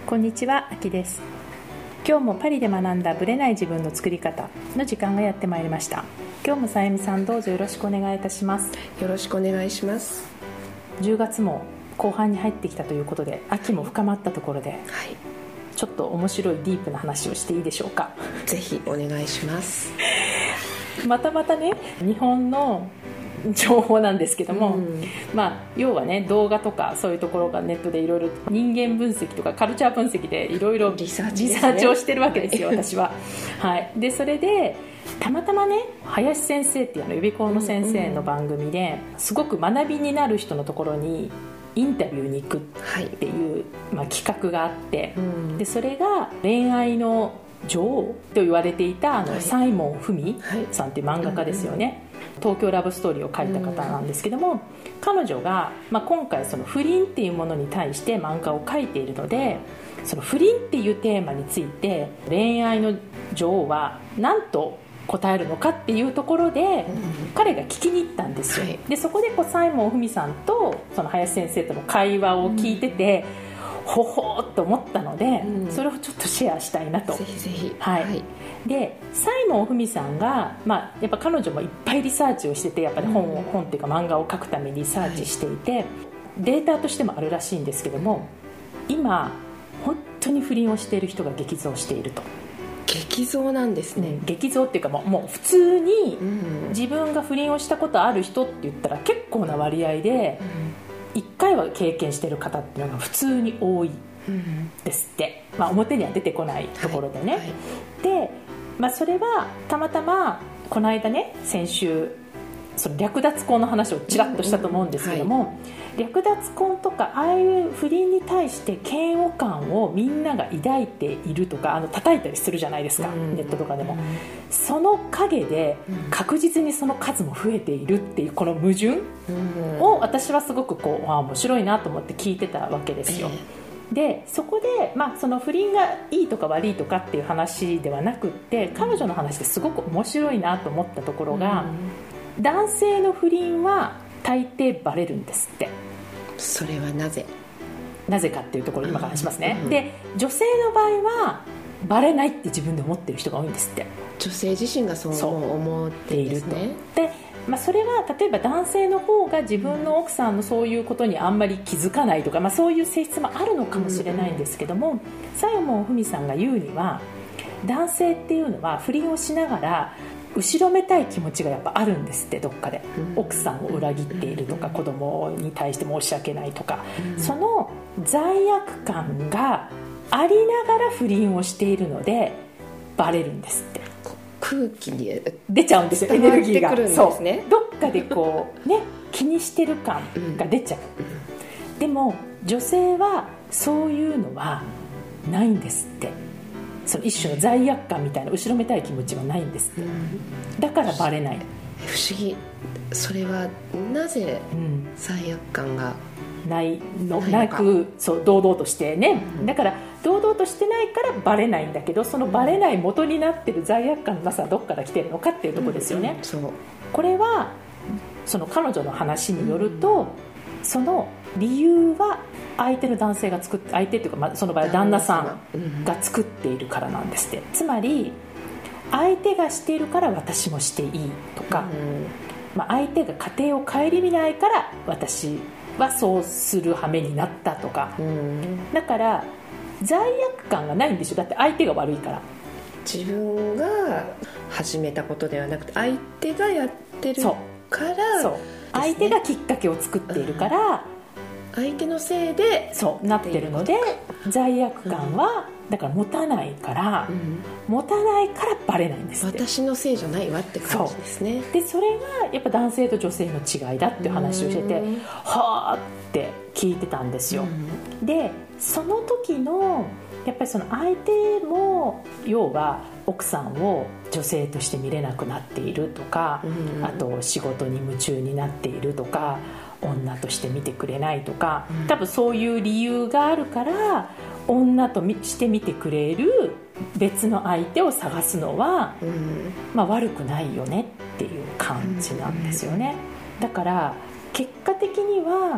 こんにちは、あきです。今日もパリで学んだブレない自分の作り方の時間がやってまいりました。今日もさゆみさん、どうぞよろしくお願いいたします。 よろしくお願いします。 10月も後半に入ってきたということで、秋も深まったところで、はい、ちょっと面白いディープな話をしていいでしょうか。 ぜひお願いします。 またね、日本の情報なんですけども、要はね、動画とかそういうところがネットでいろいろ人間分析とかカルチャー分析でいろいろリサーチをしてるわけですよ、私は。はい。でそれでたまたまね、林先生っていう予備校の先生の番組ですごく学びになる人のところにインタビューに行くっていう、企画があって、でそれが恋愛の女王と言われていたサイモン・フミさんっていう漫画家ですよね。東京ラブストーリーを書いた方なんですけども、彼女が、今回その不倫っていうものに対して漫画を書いているので、その不倫っていうテーマについて恋愛の女王は何と答えるのかっていうところで、彼が聞きに行ったんですよ。でそこでサイモン・フミさんとその林先生との会話を聞いてて、ほほーっと思ったので、それをちょっとシェアしたいなと。 ぜひぜひ。 はい。でサイモン・フミさんが、やっぱ彼女もいっぱいリサーチをしてて、やっぱり本っていうか漫画を描くためにリサーチしていて、データとしてもあるらしいんですけども、今本当に不倫をしている人が激増していると。 激増なんですね。 激増っていうか、もう普通に自分が不倫をしたことある人って言ったら結構な割合で1回は経験している方っていうのが普通に多いですって、表には出てこないところでね、で、それはたまたまこの間ね、先週その略奪婚の話をちらっとしたと思うんですけども、略奪婚とかああいう不倫に対して嫌悪感をみんなが抱いているとか、叩いたりするじゃないですか、ネットとかでも。その陰で確実にその数も増えているっていうこの矛盾を私はすごく面白いなと思って聞いてたわけですよ。でそこで、その不倫がいいとか悪いとかっていう話ではなくって、彼女の話ですごく面白いなと思ったところが、男性の不倫は大抵バレるんですって。 それはなぜかっていうところを今から話しますね。で女性の場合はバレないって自分で思ってる人が多いんですって。 女性自身がそう思っているんですね。 でそれは例えば男性の方が自分の奥さんのそういうことにあんまり気づかないとか、そういう性質もあるのかもしれないんですけども、サイモン・フミさんが言うには、男性っていうのは不倫をしながら後ろめたい気持ちがやっぱあるんですって、どっかで。奥さんを裏切っているとか、子供に対して申し訳ないとか、その罪悪感がありながら不倫をしているのでバレるんですって。 空気に出ちゃうんですよ、エネルギーが。 そうね、 どっかで気にしてる感が出ちゃう。でも女性はそういうのはないんですって。その一種の罪悪感みたいな後ろめたい気持ちはないんですって。だからバレない。 不思議。それはなぜ罪悪感がなく、そう堂々としてね、だから堂々としてないからバレないんだけど、そのバレない元になってる罪悪感がどっから来てるのかっていうところですよね。これはその彼女の話によると、その理由は相手の男性が作って、相手っていうか、その場合は旦那さんが作っているからなんですって。つまり相手がしているから私もしていいとか、相手が家庭を顧みないから私はそうする羽目になったとか、だから罪悪感がないんでしょ。だって相手が悪いから。 自分が始めたことではなくて、相手がやってるから、 そう、相手がきっかけを作っているから、 相手のせいでなってるので、罪悪感はだから持たないから、バレないんですって。 私のせいじゃないわって感じですね。 でそれがやっぱ男性と女性の違いだっていう話をしてて、はあって聞いてたんですよ。でその時のやっぱりその相手も要は奥さんを女性として見れなくなっているとか、あと仕事に夢中になっているとか、女として見てくれないとか、多分そういう理由があるから女として見てくれる別の相手を探すのは、悪くないよねっていう感じなんですよね。だから結果的には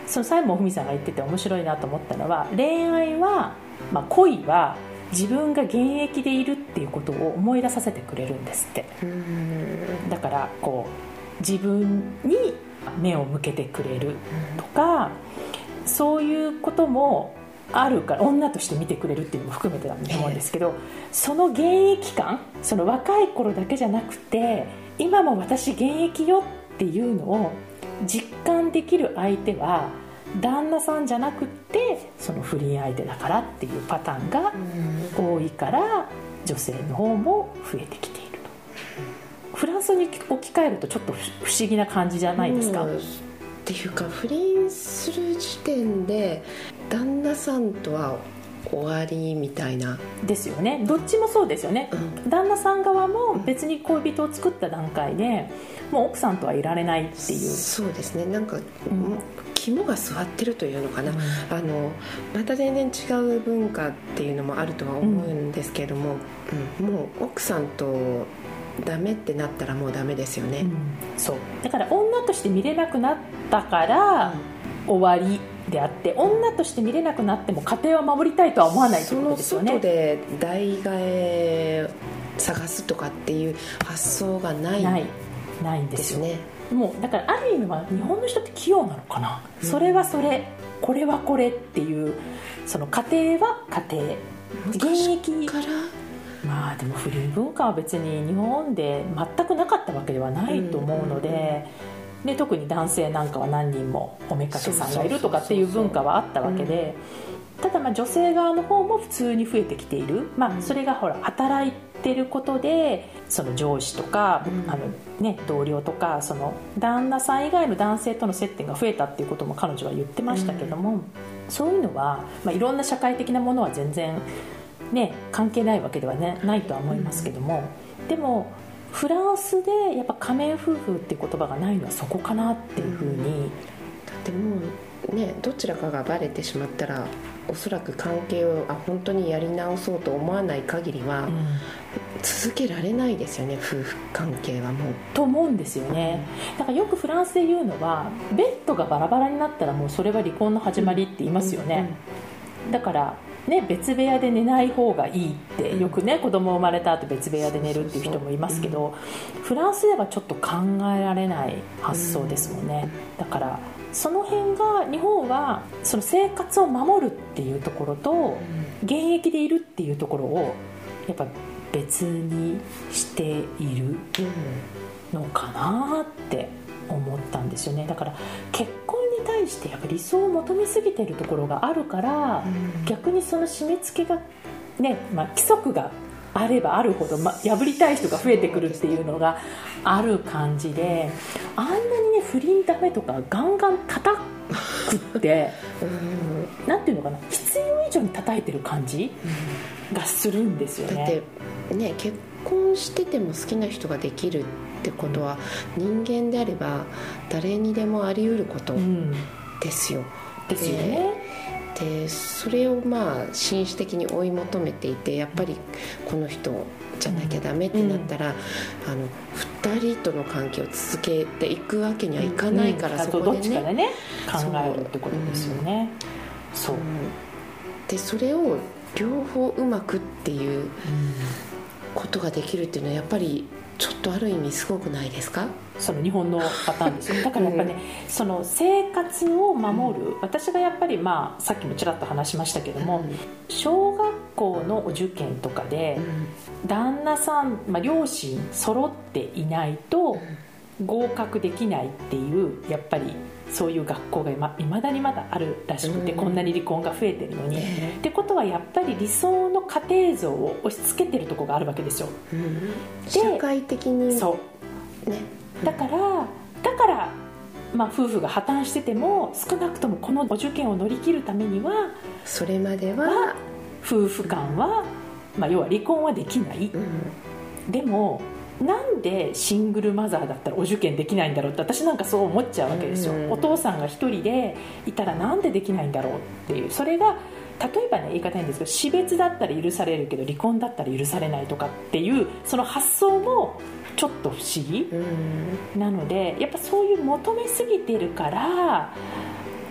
その西門文さんが言ってて面白いなと思ったのは、恋愛は、恋は自分が現役でいるっていうことを思い出させてくれるんですって。だからこう自分に目を向けてくれるとか、そういうこともあるから、女として見てくれるっていうのも含めてだと思うんですけど、その現役感、その若い頃だけじゃなくて今も私現役よっていうのを実感できる相手は旦那さんじゃなくってその不倫相手だからっていうパターンが多いから、女性の方も増えてきていると。フランスに置き換えるとちょっと不思議な感じじゃないですか。 っていうか、不倫する時点で旦那さんとは終わりみたいなですよね。どっちもそうですよね、旦那さん側も別に恋人を作った段階でもう奥さんとはいられないっていう。 そうですね、なんか、肝が据わってるというのかな、また全然違う文化っていうのもあるとは思うんですけれども、もう奥さんとダメってなったらもうダメですよね、 そうだから女として見れなくなったから、終わりであって、女として見れなくなっても家庭は守りたいとは思わないということですよね。 その外で代替え探すとかっていう発想がないんですよね。 もうだからある意味は日本の人って器用なのかな、それはそれ、これはこれっていう、その家庭は家庭、現役からでも不倫文化は別に日本で全くなかったわけではないと思うので、で特に男性なんかは何人もおめかけさんがいるとかっていう文化はあったわけで、ただ女性側の方も普通に増えてきている、それがほら働いてることでその上司とか、同僚とかその旦那さん以外の男性との接点が増えたっていうことも彼女は言ってましたけども、そういうのは、いろんな社会的なものは全然関係ないわけではないとは思いますけども、でもフランスでやっぱ仮面夫婦っていう言葉がないのはそこかなっていうふうに、 だってもうどちらかがバレてしまったらおそらく関係を本当にやり直そうと思わない限りは、続けられないですよね、夫婦関係はもうと思うんですよね。だからよくフランスで言うのは、ベッドがバラバラになったらもうそれは離婚の始まりって言いますよね、だから別部屋で寝ない方がいいってよく子供生まれた後別部屋で寝るっていう人もいますけど、フランスではちょっと考えられない発想ですもんね。だからその辺が日本はその生活を守るっていうところと現役でいるっていうところをやっぱ別にしているのかなって思ったんですよね。だから結婚に対してやっぱ理想を求めすぎてるところがあるから、逆にその締め付けが規則があればあるほど、破りたい人が増えてくるっていうのがある感じで、あんなに不倫ダメとかガンガン叩くってなんていうのかな、必要以上に叩いてる感じがするんですよね。 だって結婚してても好きな人ができるってことは、人間であれば誰にでもあり得ることですよ、 ですよね。 でそれを紳士的に追い求めていて、やっぱりこの人じゃなきゃダメってなったら、2人との関係を続けていくわけにはいかないから、そこでどっちかで考えるってことですよね。 でそれを両方うまくっていうことができるっていうのはやっぱりちょっとある意味すごくないですか？ その日本のパターンですよね。だからやっぱその生活を守る、私がやっぱりさっきもちらっと話しましたけども、小学校のお受験とかで、旦那さん、両親揃っていないと合格できないっていう、やっぱりそういう学校がいまだにまだあるらしくて、こんなに離婚が増えてるのに、ってことはやっぱり理想の家庭像を押し付けてるところがあるわけですよ、 社会的にだから夫婦が破綻してても、少なくともこのお受験を乗り切るためにはそれまでは夫婦間は、要は離婚はできない、でもなんでシングルマザーだったらお受験できないんだろうって、私なんかそう思っちゃうわけですよ、お父さんが一人でいたらなんでできないんだろうっていう。それが例えば言い方いいんですけど、死別だったら許されるけど離婚だったら許されないとかっていう、その発想もちょっと不思議なので、やっぱそういう求めすぎてるから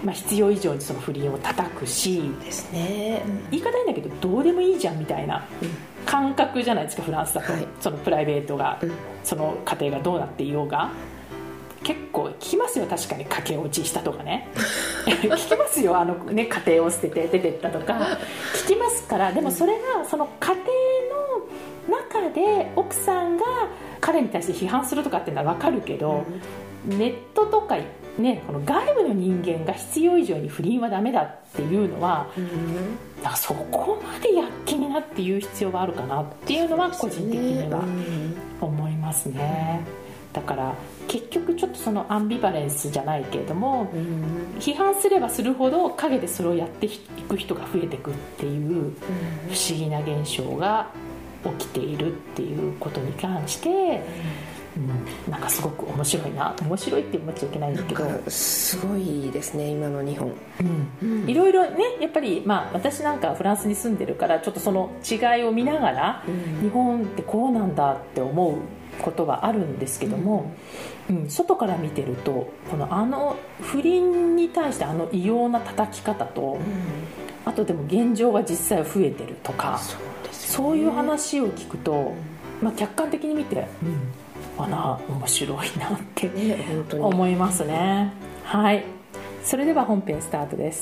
必要以上にその不倫を叩くしですね、 言い方いいんだけどどうでもいいじゃんみたいな感覚じゃないですか、フランスだと、そのプライベートが、その家庭がどうなっていようが結構聞きますよ。確かに駆け落ちしたとかね聞きますよ、家庭を捨てて出てったとか聞きますから。でもそれがその家庭の中で奥さんが彼に対して批判するとかっていうのは分かるけど、ネットとかね、この外部の人間が必要以上に不倫はダメだっていうのは、なんかそこまで躍起になって言う必要があるかなっていうのは個人的には思いますね。だから結局ちょっとそのアンビバレンスじゃないけれども、批判すればするほど陰でそれをやっていく人が増えていくっていう不思議な現象が起きているっていうことに関して、なんかすごく面白いな、面白いって思っちゃいけないんだけど、 すごいですね今の日本。 いろいろね、やっぱり、私なんかフランスに住んでるからちょっとその違いを見ながら、日本ってこうなんだって思うことはあるんですけども、外から見てるとこの不倫に対して異様な叩き方と、あとでも現状は実際増えてるとか、そういう話を聞くと、客観的に見て、面白いなって思いますね。はい、それでは本編スタートです。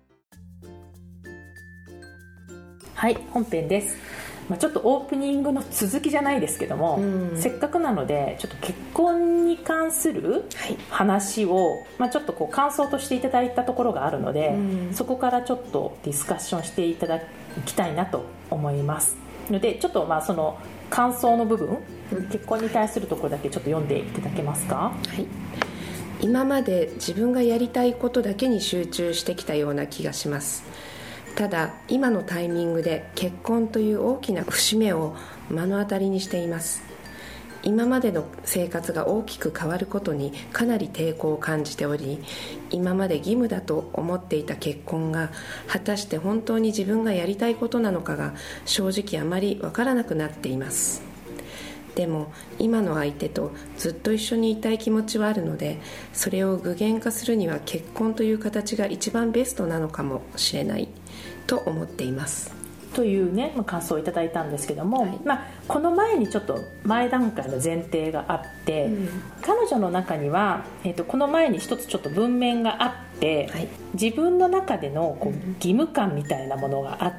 はい、本編です。ちょっとオープニングの続きじゃないですけども、せっかくなのでちょっと結婚に関する話を、ちょっと感想としていただいたところがあるので、そこからちょっとディスカッションしていただきたいなと思いますので、ちょっとその感想の部分、結婚に対するところだけちょっと読んでいただけますか。 今まで自分がやりたいことだけに集中してきたような気がします。ただ今のタイミングで結婚という大きな節目を目の当たりにしています。今までの生活が大きく変わることにかなり抵抗を感じており、今まで義務だと思っていた結婚が果たして本当に自分がやりたいことなのかが正直あまりわからなくなっています。でも今の相手とずっと一緒にいたい気持ちはあるので、それを具現化するには結婚という形が一番ベストなのかもしれないと思っていますというね、感想をいただいたんですけども、この前にちょっと前段階の前提があって、彼女の中には、この前に一つちょっと文面があって、自分の中での義務感みたいなものがあって、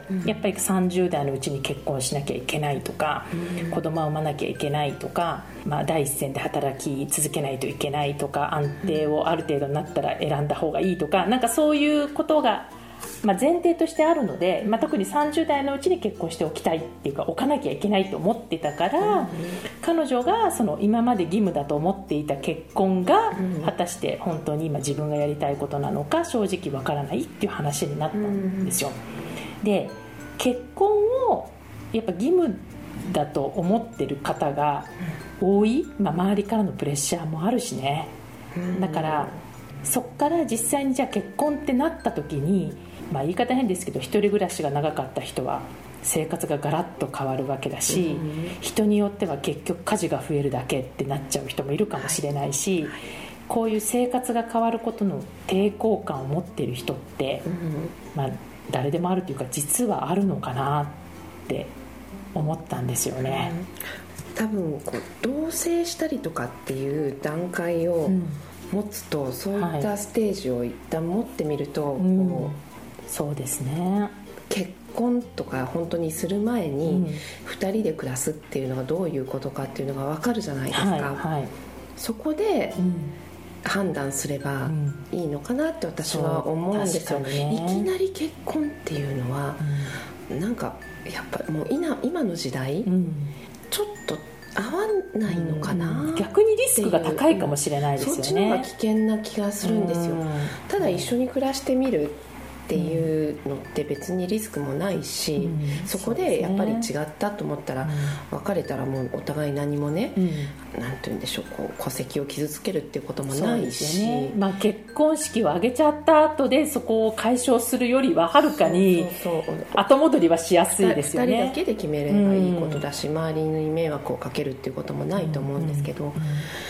やっぱり30代のうちに結婚しなきゃいけないとか、子供を産まなきゃいけないとか、第一線で働き続けないといけないとか、安定をある程度になったら選んだ方がいいとか、なんかそういうことが前提としてあるので、特に30代のうちに結婚しておきたいっていうか、置かなきゃいけないと思ってたから、彼女がその今まで義務だと思っていた結婚が果たして本当に今自分がやりたいことなのか正直わからないっていう話になったんですよ。で、結婚をやっぱ義務だと思ってる方が多い、周りからのプレッシャーもあるしね。だからそっから実際にじゃあ結婚ってなった時に、言い方変ですけど、一人暮らしが長かった人は生活がガラッと変わるわけだし、人によっては結局家事が増えるだけってなっちゃう人もいるかもしれないし、こういう生活が変わることの抵抗感を持っている人って、誰でもあるというか実はあるのかなって思ったんですよね。 多分同棲したりとかっていう段階を持つと、そういったステージを一旦持ってみると、 そうですね、 結婚とか本当にする前に2人で暮らすっていうのがどういうことかっていうのが分かるじゃないですか。そこで判断すればいいのかなって私は思うんですよ。いきなり結婚っていうのは、なんかやっぱもう今の時代、ちょっと合わないのかな、 逆にリスクが高いかもしれないですよね。 そっちの方が危険な気がするんですよ。ただ一緒に暮らしてみるっていうのって別にリスクもないし、そこでやっぱり違ったと思ったら、別れたらもうお互い何もね、なんて言うんでしょう、戸籍を傷つけるっていうこともないし、 結婚式を挙げちゃった後でそこを解消するよりははるかに後戻りはしやすいですよね。 2人だけで決めればいいことだし、周りに迷惑をかけるっていうこともないと思うんですけど、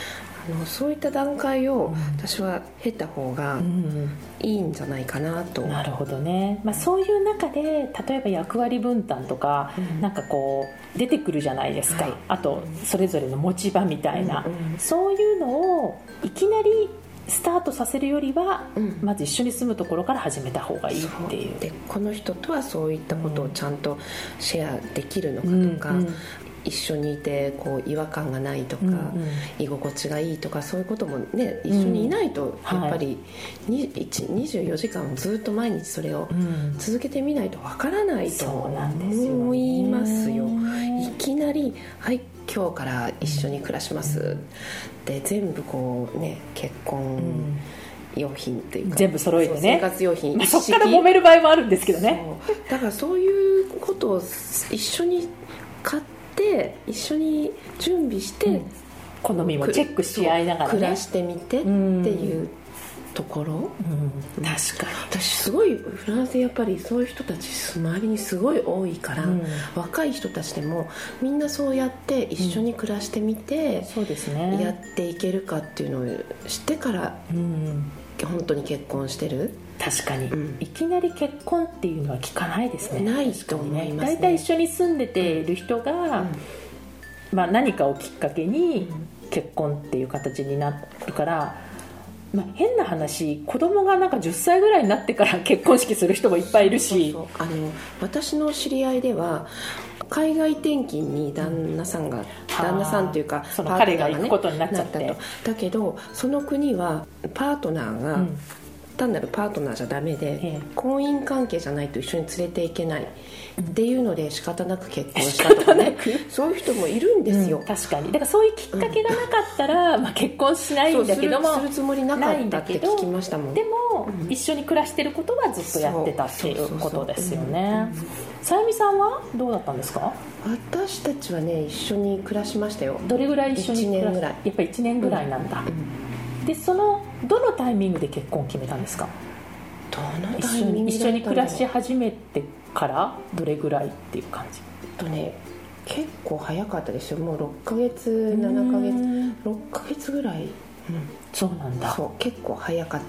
そういった段階を私は経た方がいいんじゃないかなと、 なるほどね、そういう中で例えば役割分担とか、なんかこう出てくるじゃないですか、はい、あとそれぞれの持ち場みたいな、そういうのをいきなりスタートさせるよりは、まず一緒に住むところから始めた方がいいっていう。 でこの人とはそういったことをちゃんとシェアできるのかとか、一緒にいてこう違和感がないとか、居心地がいいとか、そういうこともね、一緒にいないとやっぱり、24時間ずっと毎日それを続けてみないとわからないと思いますよ。いきなりはい今日から一緒に暮らしますで全部こうね、結婚用品っていうか全部揃えてね、 生活用品、 そっから揉める場合もあるんですけどね。 だからそういうことを一緒に買って一緒に準備して、 好みもチェックし合いながらね暮らしてみてっていうところ、 確かに私すごいフランスやっぱりそういう人たち周りにすごい多いから、若い人たちでもみんなそうやって一緒に暮らしてみて、 そうですね、 やっていけるかっていうのを知ってから、本当に結婚してる。 確かに、いきなり結婚っていうのは聞かないですね。 ないと思いますね。 だいたい一緒に住んでている人が、何かをきっかけに結婚っていう形になるから、変な話、子供がなんか10歳ぐらいになってから結婚式する人もいっぱいいるし、 私の知り合いでは海外転勤に旦那さんというかその彼が行くことになっちゃって、 だけどその国はパートナーが、単なるパートナーじゃダメで、婚姻関係じゃないと一緒に連れていけないっていうので仕方なく結婚したとかね、そういう人もいるんですよ。 確かに。だからそういうきっかけがなかったら、結婚しないんだけども、 するつもりなかったって聞きましたもん。 でも、一緒に暮らしてることはずっとやってたっていうことですよね。さゆみさんはどうだったんですか？ 私たちはね、一緒に暮らしましたよ。 どれぐらい一緒に暮らし？ 1年ぐらい。 やっぱり1年ぐらいなんだ。でどのタイミングで結婚を決めたんですか？ どのタイミング一緒に暮らし始めてからどれぐらいっていう感じ？ 結構早かったですよ。もう6ヶ月7ヶ月6ヶ月ぐらい、 そうなんだ。 そう結構早かった。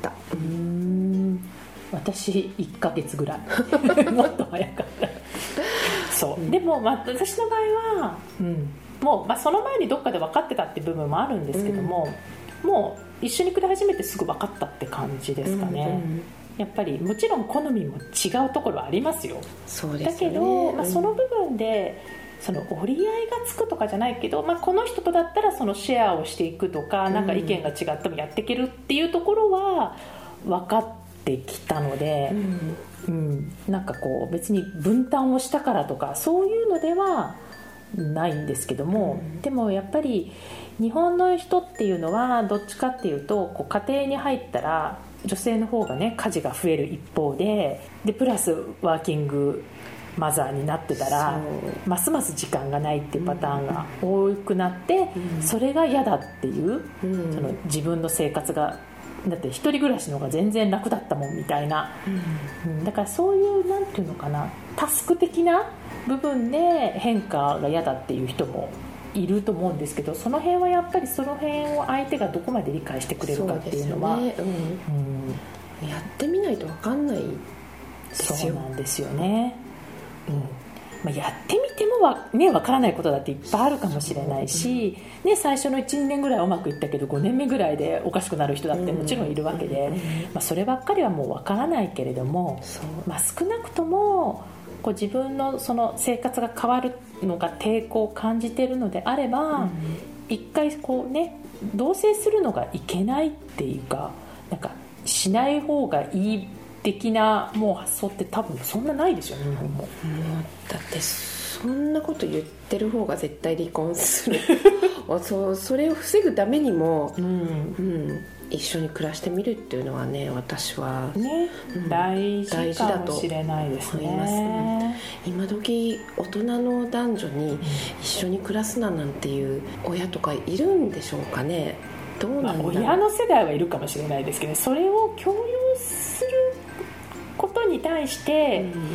私1ヶ月ぐらいもっと早かったそう、でも、私の場合は、もう、その前にどっかで分かってたって部分もあるんですけども、もう一緒に暮らし始めてすぐ分かったって感じですかね。やっぱりもちろん好みも違うところはありますよ。 そうですよね。 だけど、その部分でその折り合いがつくとかじゃないけど、この人とだったらそのシェアをしていくとか、なんか意見が違ってもやっていけるっていうところは分かってきたので、なんかこう別に分担をしたからとかそういうのではないんですけども、でもやっぱり日本の人っていうのはどっちかっていうと、こう家庭に入ったら女性の方がね家事が増える一方でプラスワーキングマザーになってたらますます時間がないっていうパターンが多くなって、それが嫌だっていう、その自分の生活がだって一人暮らしの方が全然楽だったもんみたいな、だからそういうなんていうのかな、タスク的な部分で変化が嫌だっていう人もいると思うんですけど、その辺はやっぱりその辺を相手がどこまで理解してくれるかっていうのは、 やってみないと分かんないですよ。 そうなんですよね。やってみても分からないことだっていっぱいあるかもしれないし、最初の 1,2 年ぐらいはうまくいったけど5年目ぐらいでおかしくなる人だってもちろんいるわけで、そればっかりはもう分からないけれども、少なくともこう自分のその生活が変わるのが抵抗を感じているのであれば、一回こうね同棲するのがいけないっていうか、なんかしない方がいい的なもう発想って多分そんなないでしょ、日本も。 だってそんなこと言ってる方が絶対離婚するそれを防ぐためにも、一緒に暮らしてみるっていうのはね、私は、 大事かもしれないですね。 今時大人の男女に一緒に暮らすななんていう親とかいるんでしょうかね。どうなんだろう。 親の世代はいるかもしれないですけど、それを強要することに対して、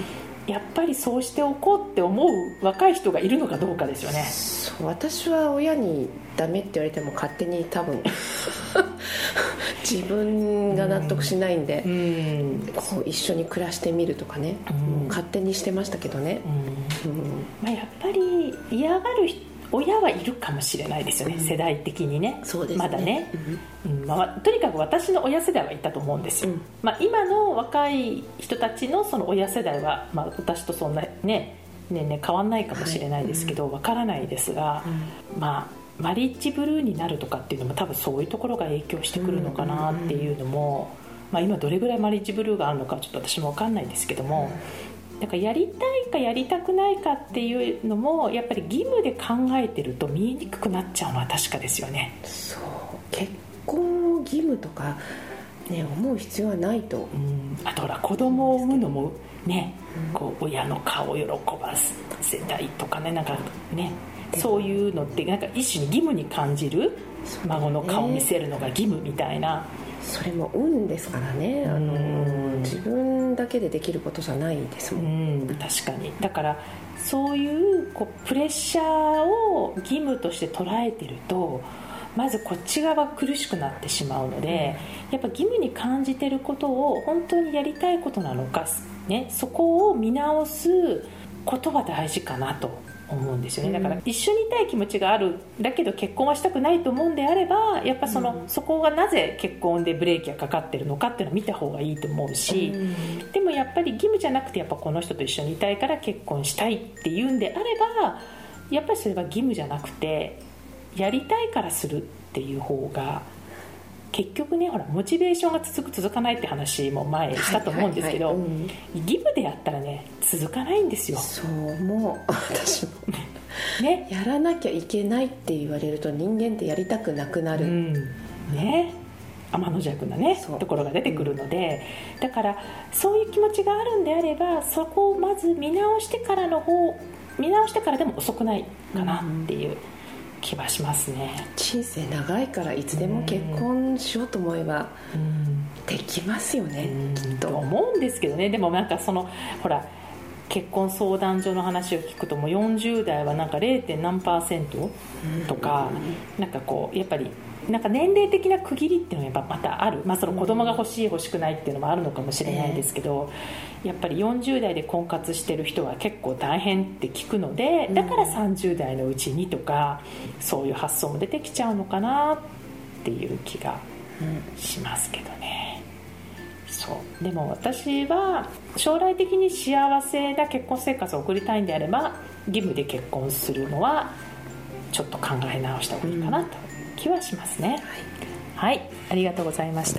やっぱりそうしておこうって思う若い人がいるのかどうかですよね。 そう、私は親にダメって言われても勝手に多分自分が納得しないんで、こう一緒に暮らしてみるとかね、勝手にしてましたけどね、 まあ、やっぱり嫌がる親はいるかもしれないですよね、世代的にね。 そうですね、 まだね、まあ、とにかく私の親世代はいたと思うんですよ、まあ、今の若い人たちのその親世代は、まあ、私とそんなね年々変わんないかもしれないですけど、わからないですが、まあマリッジブルーになるとかっていうのも多分そういうところが影響してくるのかなっていうのも、まあ、今どれぐらいマリッジブルーがあるのかちょっと私も分かんないですけども、だからやりたいかやりたくないかっていうのもやっぱり義務で考えてると見えにくくなっちゃうのは確かですよね。 そう、結婚を義務とか、ね、思う必要はないと、 あとほら子供を産むのもね、こう親の顔を喜ばせたいとかね、なんかね、そういうのってなんか一種に義務に感じる、孫の顔を見せるのが義務みたいな。 それも運ですからね、自分だけでできることじゃないですもん、 確かに。だからそういうこうプレッシャーを義務として捉えてるとまずこっち側が苦しくなってしまうので、やっぱ義務に感じてることを本当にやりたいことなのか、ね、そこを見直すことは大事かなと思うんですよね。だから一緒にいたい気持ちがあるだけど結婚はしたくないと思うんであれば、やっぱそこがなぜ結婚でブレーキがかかってるのかっていうのを見た方がいいと思うし、でもやっぱり義務じゃなくてやっぱこの人と一緒にいたいから結婚したいっていうんであれば、やっぱりそれは義務じゃなくてやりたいからするっていう方が結局ね、ほらモチベーションが続く続かないって話も前したと思うんですけど、義務でやったらね続かないんですよ。 そう、もう私もね、やらなきゃいけないって言われると人間ってやりたくなくなる、 ね、天の弱なねところが出てくるので、だからそういう気持ちがあるんであればそこをまず見直してからでも遅くないかなっていう気はしますね。 人生長いからいつでも結婚しようと思えばできますよね、きっと思うんですけどね。でもなんかほら結婚相談所の話を聞くともう40代はなんか 0. 何%とか、なんかこうやっぱりなんか年齢的な区切りっていうのがやっぱまたある、まあ、その子供が欲しい欲しくないっていうのもあるのかもしれないですけど、やっぱり40代で婚活してる人は結構大変って聞くので、だから30代のうちにとかそういう発想も出てきちゃうのかなっていう気がしますけどね。そうでも私は将来的に幸せな結婚生活を送りたいんであれば義務で結婚するのはちょっと考え直した方がいいかなと気はしますね。はい、ありがとうございました。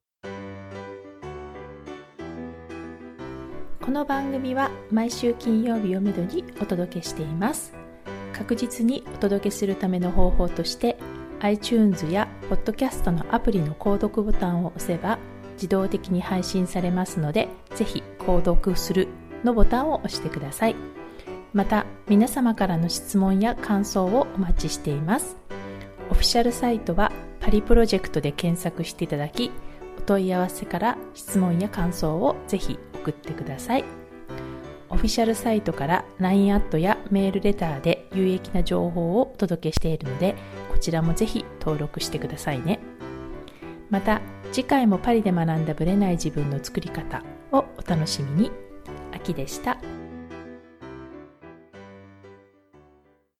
この番組は毎週金曜日をめどにお届けしています。確実にお届けするための方法として iTunes や Podcast のアプリの購読ボタンを押せば自動的に配信されますので、ぜひ購読するのボタンを押してください。また皆様からの質問や感想をお待ちしています。オフィシャルサイトはパリプロジェクトで検索していただき、お問い合わせから質問や感想をぜひ送ってください。オフィシャルサイトから LINE アットやメールレターで有益な情報をお届けしているので、こちらもぜひ登録してくださいね。また次回もパリで学んだブレない自分の作り方をお楽しみに。あきでした。